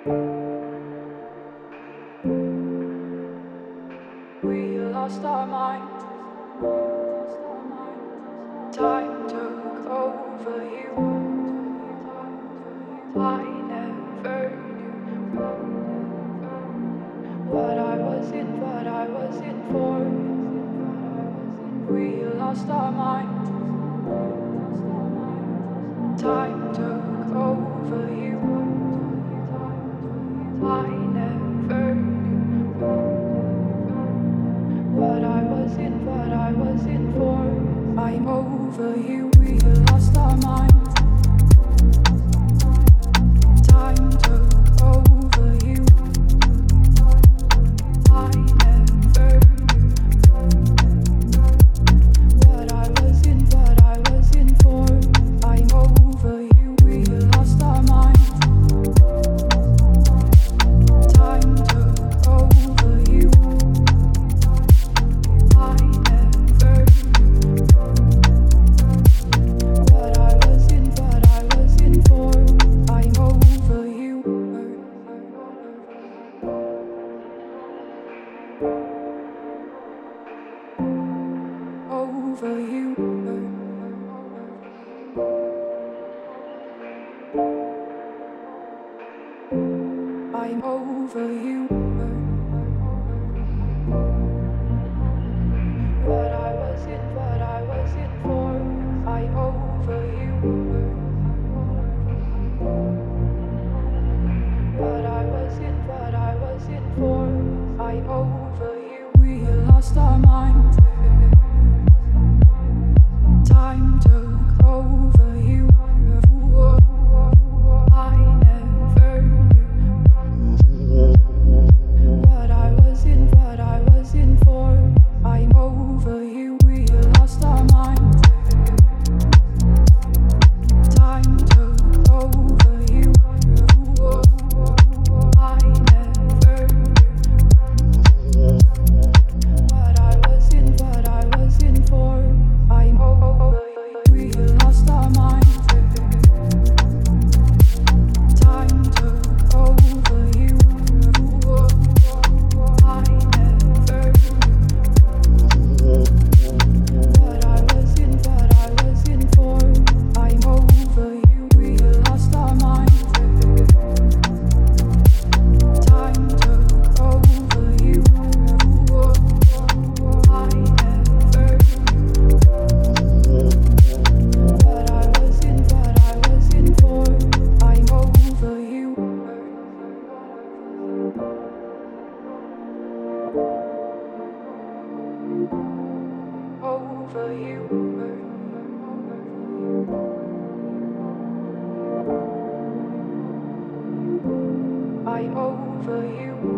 We lost our minds. Time took over you. I never knew what I was in for. We lost our minds. Time took over you. I never knew what I was in for. I'm over you. We lost our minds. Time took over you. I never knew what I was in for. I'm over you. We lost our minds. Time took over you. I never knew what I was in for. I'm over you. Over you. I'm over you. What I was in for. I'm over you. What I was in for. I'm over you. We lost our minds. Time took over you. I never knew what I was in for. I'm over you. We lost our minds. Time took over you. I never knew what I was in for. I'm over you. We lost our minds. Time took over you. I never knew what I was in for. I'm over you. We lost our minds. Time took over you. I never knew what I was in for. I'm over you. Over you. I'm over you.